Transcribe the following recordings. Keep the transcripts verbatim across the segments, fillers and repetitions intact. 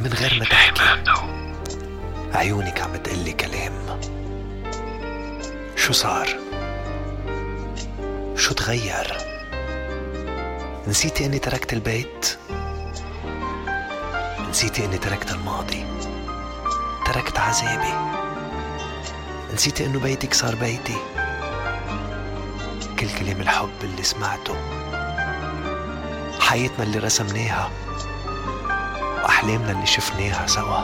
من غير ما تحكي عيونك عم تقلي كلام. شو صار؟ شو تغير؟ نسيتي اني تركت البيت؟ نسيتي اني تركت الماضي، تركت عذابي؟ نسيتي انه بيتك صار بيتي؟ كل كلام الحب اللي سمعته، حياتنا اللي رسمناها، وأحلامنا اللي شفناها سوا،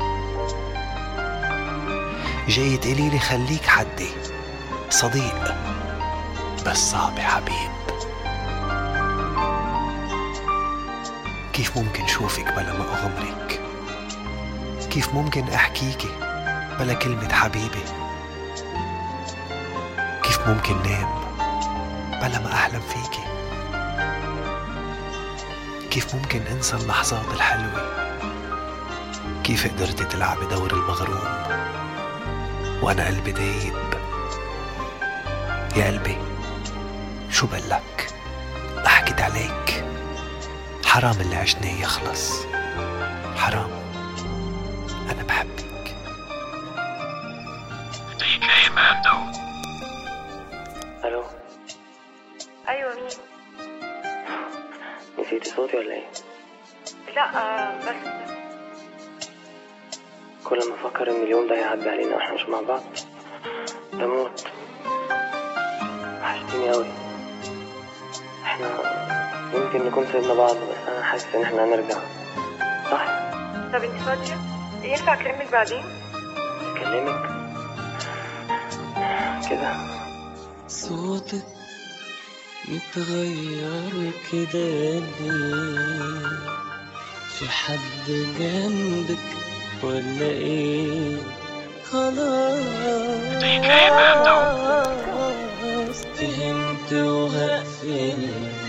جاي تقوليلي خليك حدي صديق بس صعب حبيب. كيف ممكن شوفك بلا ما أغمرك؟ كيف ممكن أحكيكي بلا كلمة حبيبي؟ كيف ممكن نام بلا ما أحلم فيكي؟ كيف ممكن أنسى اللحظات الحلوة؟ كيف قدرتي تلعبي دور المغروم وأنا قلبي دايب؟ يا قلبي شو بقلك؟ ضحكت عليك، حرام اللي عشناه يخلص، حرام، أنا بحبك. دي كي ماندو. الو. ايوه مين؟ نسيتي صوتي ولا ايه؟ لا آه بس كل ما افكر ان اليوم ده هيعدي علينا واحنا مش مع بعض بموت. وحشتيني قوي. احنا يمكن نكون سيبنا بعض بس انا حاسس ان احنا هنرجع، صح؟ طب انت فاضيه؟ ينفع اكلمك بعدين؟ اكلمك كده؟ صوتك متغير كده ليه؟ في حد جنبك ولا ايه؟ خلاص فهمت وهقفل،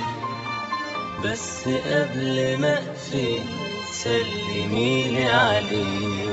بس قبل ما اقفل سلميلي عليه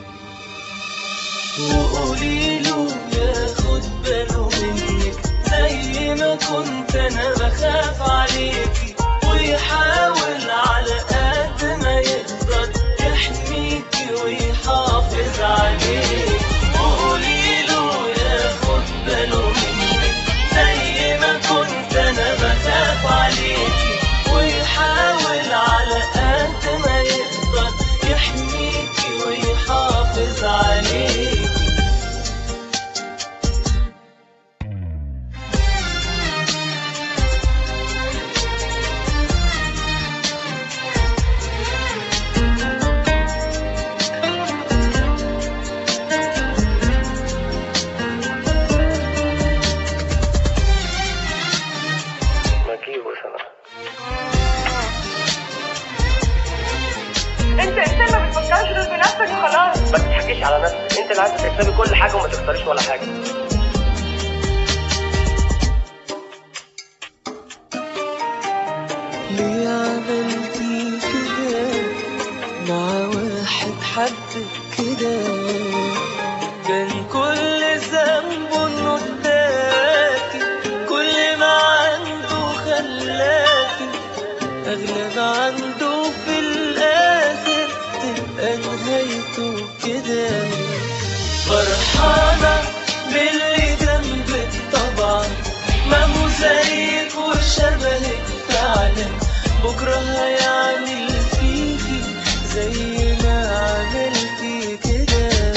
وقوليله ياخد باله منك زي ما كنت انا بخاف عليكي، ويحاول على قد ما يقدر يحميكي ويحافظ عليكي. وقوليله ياخد باله منك زي ما كنت انا بخاف عليكي، ويحاول على قد ما يقدر يحميكي ويحافظ عليكي. انت انسان ما بتفكرش غير في نفسك وخلاص. ما تضحكيش على نفسك، انت اللي عايزه تكسبي كل حاجه وما تخسريش ولا حاجه. ليه عملتي كده مع واحد حد كده؟ كان كل ذنبه انه اداكي كل ما عنده خلاكي اغلى ما عنده، في الاخر تبقى نهايته كده. فرحانة باللي جنبك طبعا، ما هو زيك وشبهك فعلا، بكرة هيعمل فيكي زي ما عملتي كده.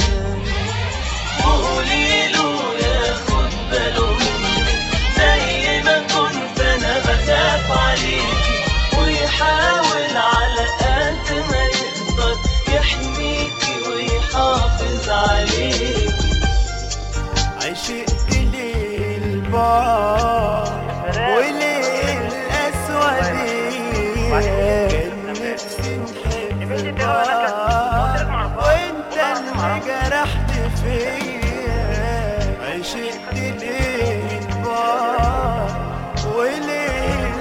وقوليله ياخد باله منك زي ما كنت انا بخاف عليكي، ويحاول على قد ما يقدر يحميكي ويحافظ عليكي. عشقت للبعد وليل أسودين، نفسي نحب بعض وانت اللي جرحت فيا. عشقت للبعد وليل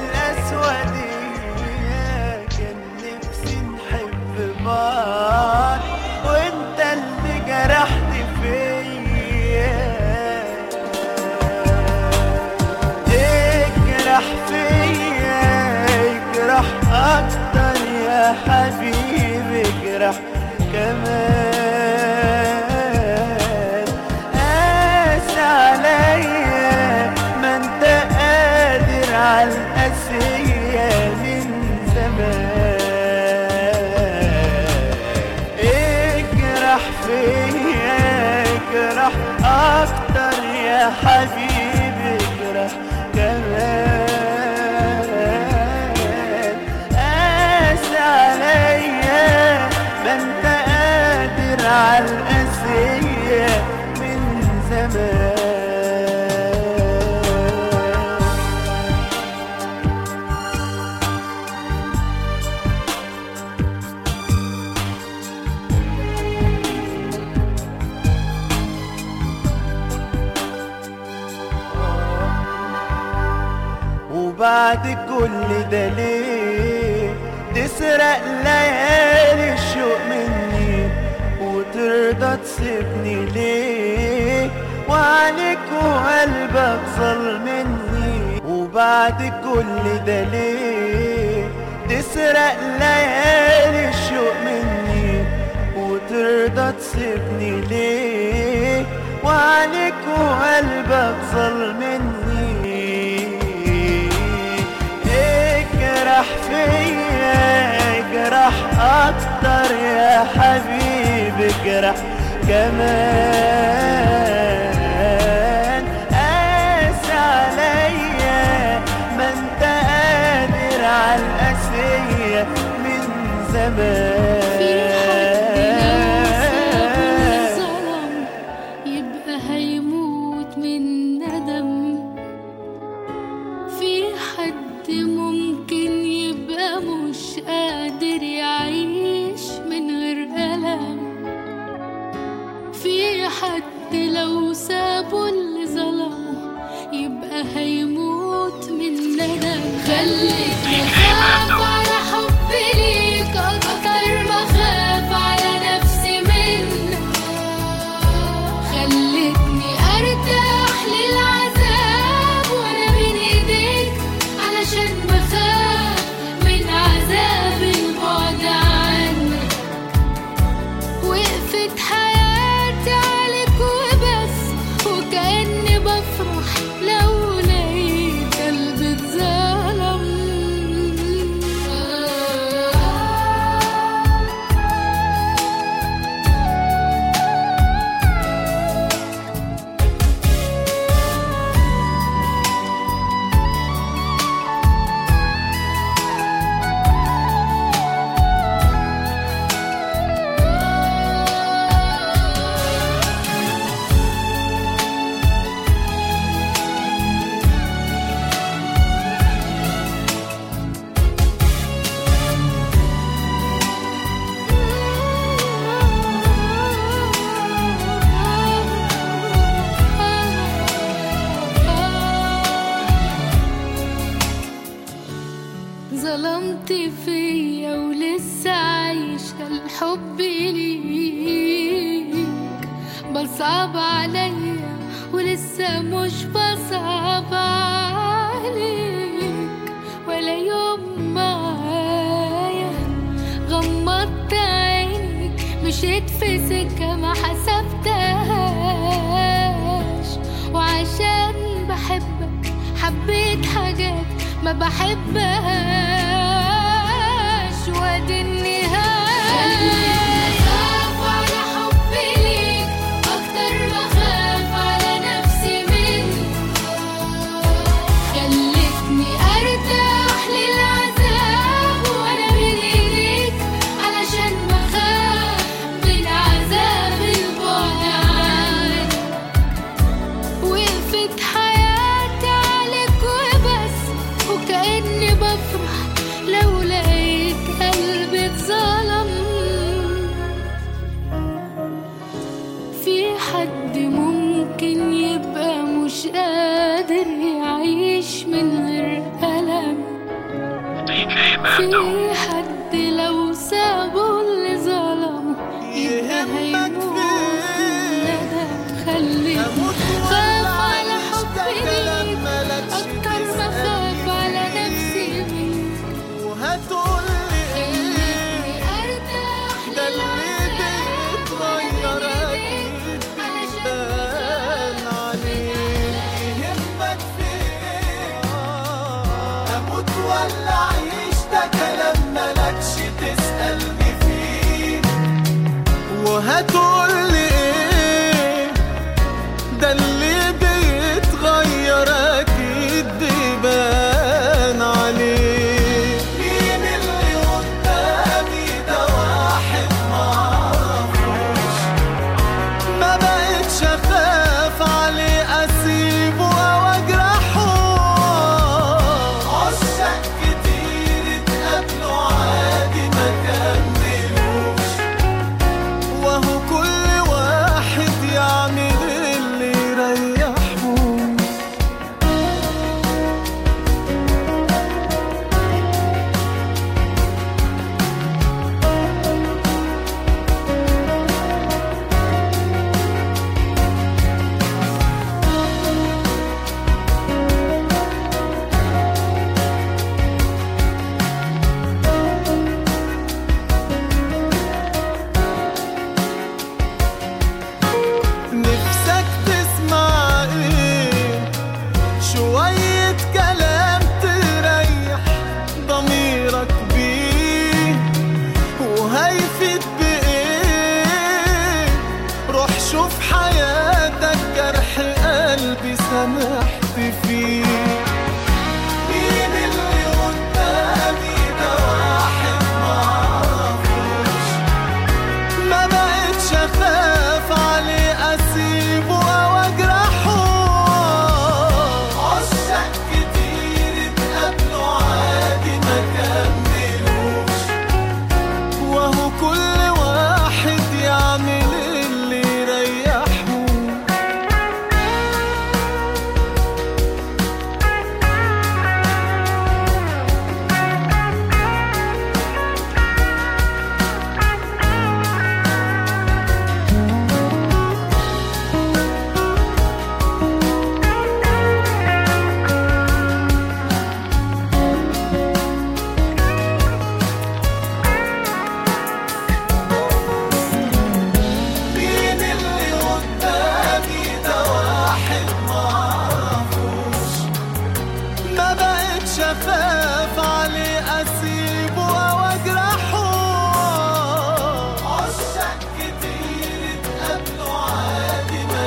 أسودين، كان نفسي نحب بعض وانت اللي جرحت فيا. اجرح فيا اجرح اكتر يا حبيبي، اجرح يجرح كمان. قاس عليا ما انت قادر على القاسية من زمان. اجرح فيا اجرح اكتر يا حبيبي اجرح كمان. قاس عليا ما انت قادر على القاسية من زمان. وبعد كل ده ليه تسرق ليالي الشوق مني وترضى تسيبني ليه وعليك وقلبك ظلمني. وبعد كل ده ليه تسرق ليالي الشوق مني وترضى تسيبني ليه وعليك وقلبك ظلمني. اجرح فيا اجرح اكتر يا حبيبي اجرح كمان. قاس عليا ما انت قادر على القاسية من زمان. حد لو سابوا اللي ظلمه يبقى هيموت من ندم. خليتني اخاف على حبي ليك اكتر ما اخاف على نفسي منك. خليتني ارتاح للعذاب وانا بين ايديك علشان بخاف من عذاب البعد عنك. وقفت حياتي عليك وبس وكأني بفرح لو لقيت قلبي اتظلم. ظلمت فيا ولسه عايشة الحب ليك. بصعب عليا ولسه مش بصعب عليك. ولا يوم معايا غمضت عيني مشيت في سكة ما حسبتهاش. وعشان بحبك حبيت حاجات ما بحبهاش. وادي النهاية. خاف على حبي ليك اكتر ما خاف على نفسي منك. خلتني ارتاح للعذاب وانا بين ايديك علشان بخاف من عذاب البعد عنك. وقفت حياتي عليك وبس وكأني بفرح لو لقيت قلبي اتظلم. في حد ممكن يبقى مش قادر يعيش من غير ألم. في حد لو سابوا اللي ظلمه يبقى هيموت من ندم. خليني خاف على حبي ليك أكتر ما خاف على نفسي منك. وهتقولي خليني أرتاح للعذاب ولا عيش ده كلام ملكش تسألني فيه. وهتقولي ايه ده اللي بيتغير اكيد بيبان عليه. مين اللي قدامي ده واحد معرفوش، ما بقتش اخاف عليه اسيبه او اجرحه. عشاق كتير اتقابلوا عادي ما كملوش، وهو كل واحد يعمل اللي يريحه. نفسك تسمع ايه؟ شوية كلام تريح ضميرك بيه، وهيفيد بايه؟ روح شوف حياتك جرح قلبي سامحت فيه. مين اللي قدامي ده واحد معرفوش، ما بقتش اخاف عليه اسيبه او اجرحه. عشاق كتير اتقابلوا عادي ما كملوش، وهو كل واحد يعمل اللي يريحه. مين اللي قدامي ده واحد معرفوش، ما بقتش اخاف عليه اسيبه او اجرحه. عشاق كتير اتقابلوا عادي ما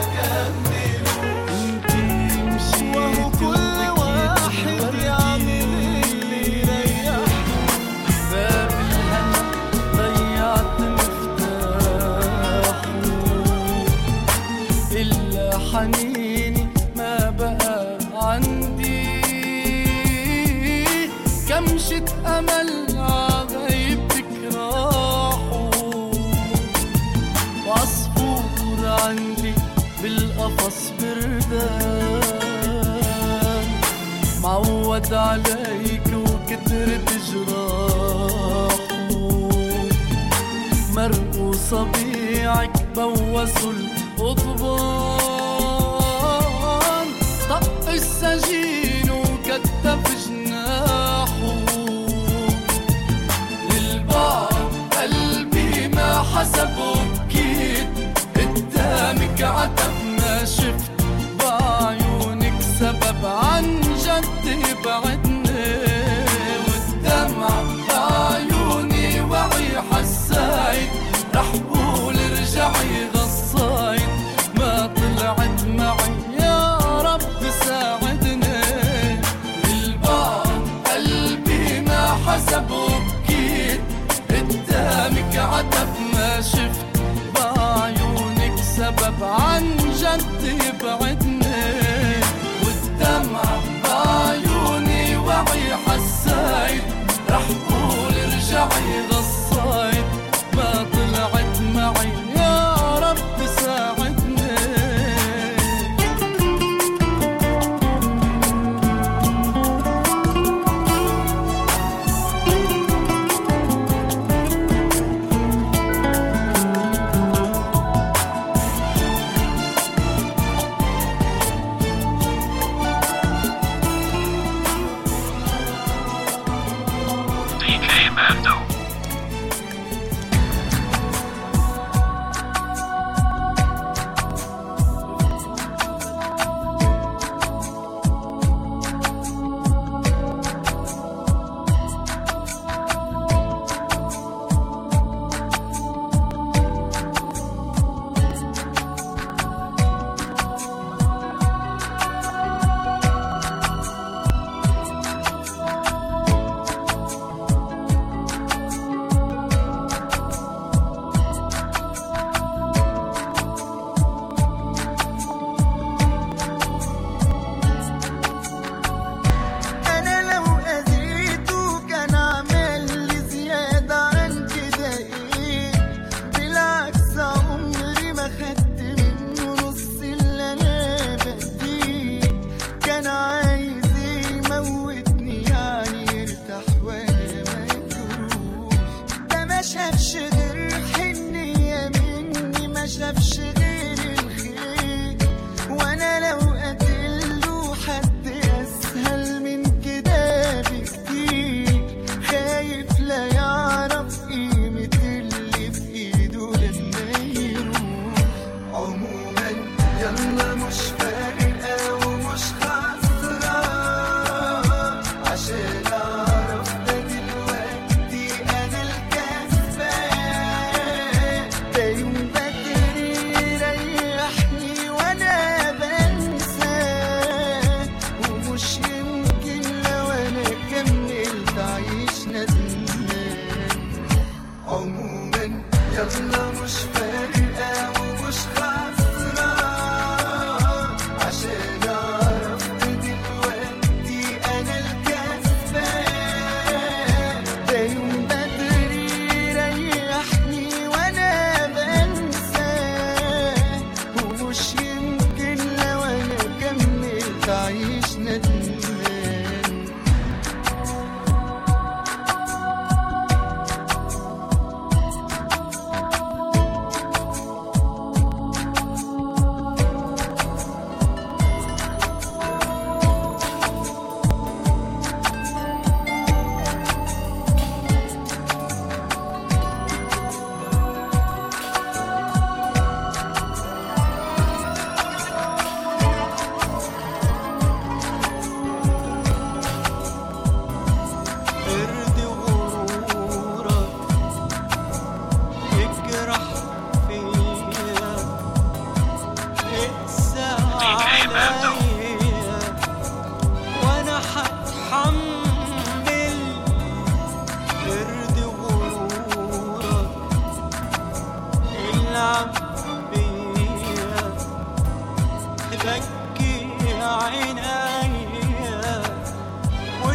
كملوش، وهو كل واحد يعمل اللي يريحه. باب الهنا ضيعت مفتاحه، إلا حنيني ما بقى عندي. كمشة أمل عغيبتك راحوا، وعصفور عندي بالقفص بردان. معود عليك وكترت جراحه، مرقوا صبيعك بوسوا القضبان. طق السجين وكتف جناحه، للبعض قلبي ما حسبه بكيت. قدامك عتب ما شفت بعيونك سبب عن جد يبعدني. والدمع بعيوني وعي حسايد، رح قول ارجعي غصايد. ما طلعت معي يا رب ساعدني. للبعض قلبي ما حسبه بكيت. قدامك عتب ما شفت بعيونك سبب عن جد يبعدني. والدمع بعيوني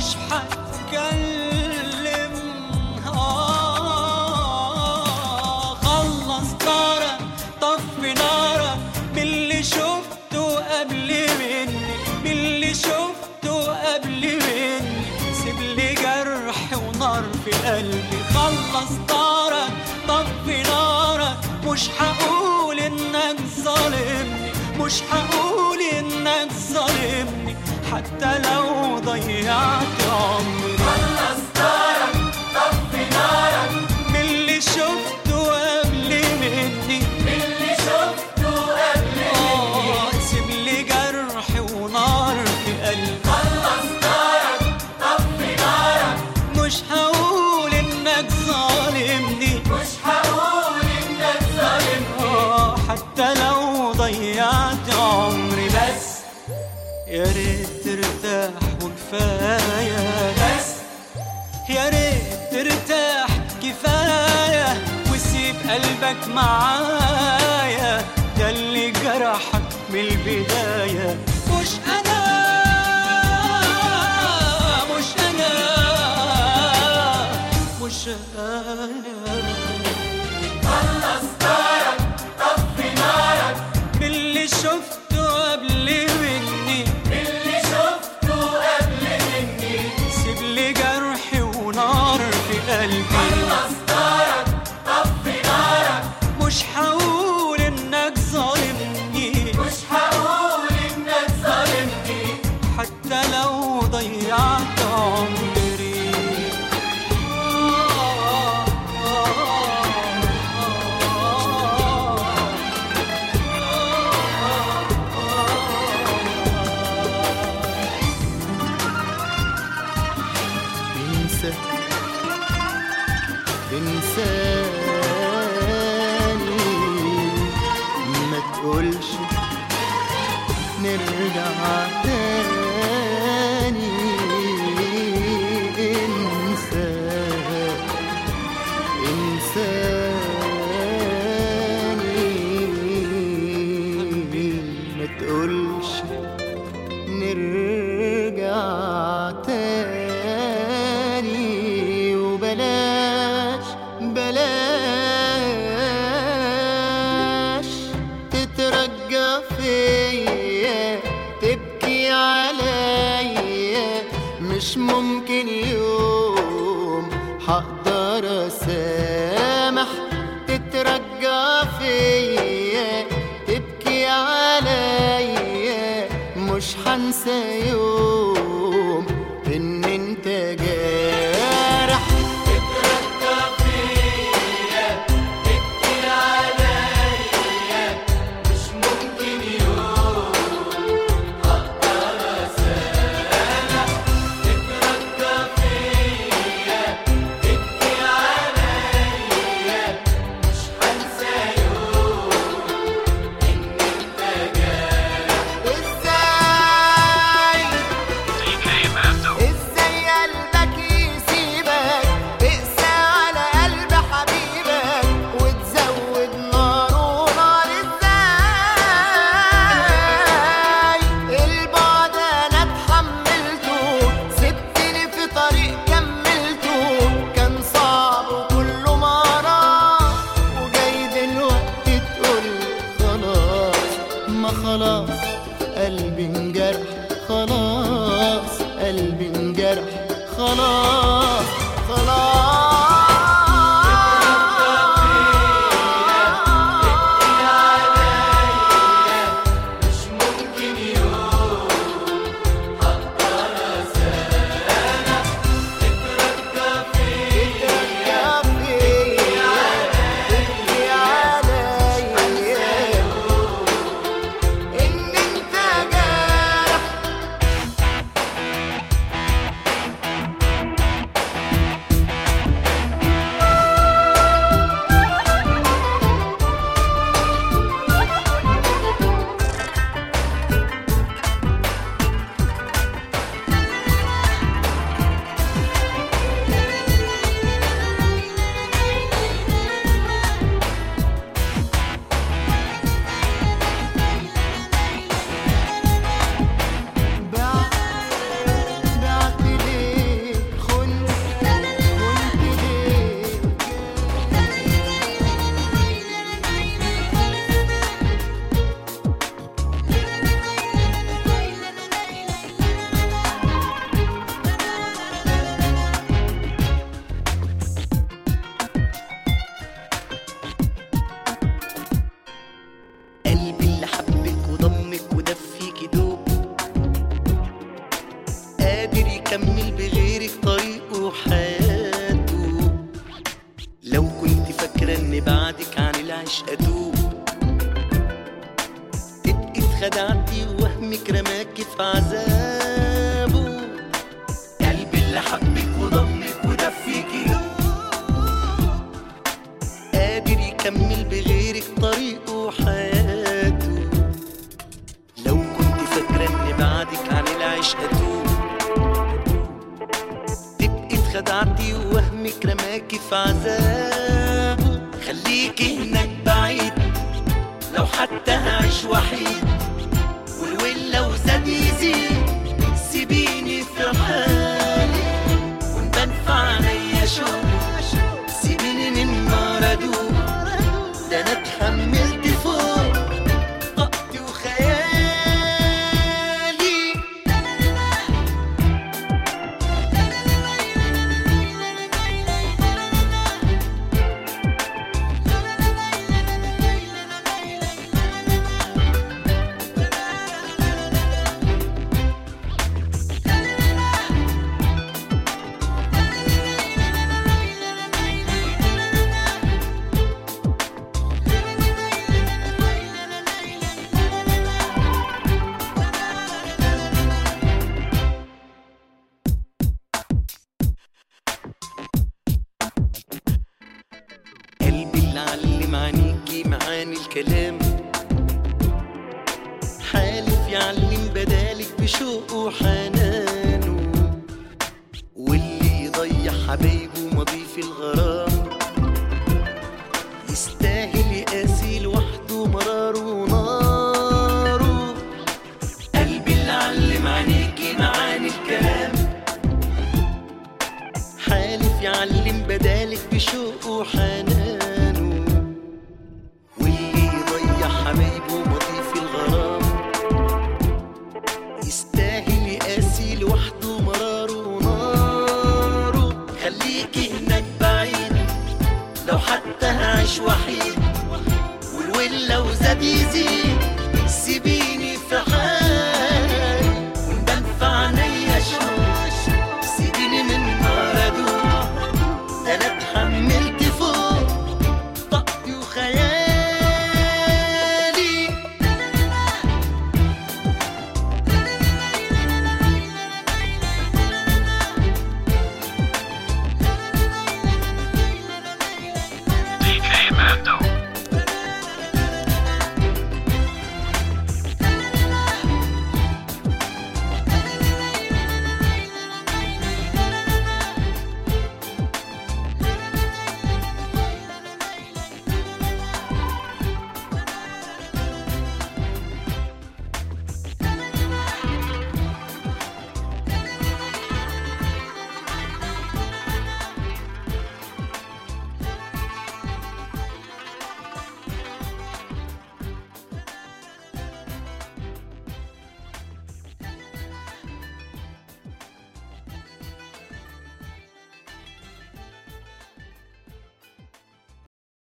مش هتكلم. آه خلص نارك طفي نارك باللي شفته قبل مني، باللي شفته قبل مني. سيبلي جرح ونار في قلبي. خلص نارك طفي نارك، مش هقول انك ظالمني، مش هقول انك ظالمني حتى لو ضيعت عمري. خلص نارك طفي نارك باللي شفته قبل مني، باللي شفته قبل مني. سيبلي جرح ونار في قلبي. خلص نارك طفي نارك، مش هقول انك ظالمني، مش هقول انك ظالمني حتى لو ضيعت عمري. بس يا ريت ترتاح وكفاية، بس يا ريت ترتاح كفاية وسيب قلبك معايا. ده اللي جرحك من البداية. مش أنا مش أنا مش أنا. خلص نارك طفي نارك باللي شفته قبل مني، باللي شفته قبل مني. سيبلي جرحي ونار في قلبي. خلص نارك طفي نارك، مش هقول انك ظالمني، مش هقول انك ظالمني حتى لو ضيعت عمري. انسى انساني، ما تقولش نرجع تاني. انسى انساني، ما تقولش نرجع تاني. وبلاش بلاش تترجى فيا، تبكي عليا. مش ممكن يوم هقدر اسامح. تترجى فيا، تبكي عليا. مش هنسى يوم ان انت جارح. تترجى فيا، تبكي عليا. مش ممكن يوم هقدر اسامح. تترجى فيا، تبكي عليا. مش هنسى يوم ان انت جارح. ازاي ازاي قلبك يسيبك تقسى على قلب حبيبك وتزود نار ونار؟ ازاي البعد انا اتحملته، سبتني في طريق كملته. كان صعب وكله مرار، وجاي دلوقتي تقول خلاص. ما خلاص قلبي انجرح، خلاص قلبي انجرح، خلاص خلاص. مش ممكن يوم هقدر اسامح. تترجى فيا، تبكي عليا ان انت جارح. يكمل بغيرك طريقه وحياته. لو كنت فاكرة ان بعدك عن العشق اتوب، تبقي اتخدعتي ووهمك رماكي في عذابه. قلبي اللي حبك وضمك ودفيكي قادر يكمل بغيرك طريقه وحياته. لو كنت فاكرة ان بعدك عن العشق اتوب، تبقي اتخدعتي ووهمك رماكي في عذابه. خليكي هناك بعيد لو حتى هعيش وحيد، والويل لو زاد يزيد سيبيني في حالي، ونبان في عينيا شوق سيبيني من نار ادوب. ده انا اتحملت فوق طاقتي وخيالي. علم عينيكي معاني الكلام، حالف يعلم بدالك بشوقه وحنانه. واللي يضيع حبايبه ماضي في الغرام يستاهل يقاسي لوحده مراره وناره. قلبي اللي علم عينيكي معاني الكلام، حالف يعلم بدالك بشوقه وحنانه. حبايبه ماضي في الغرام يستاهل يقاسي لوحده مراره وناره. خليكي هناك بعيد لو حتى هعيش وحيد، والويل لو زاد يزيد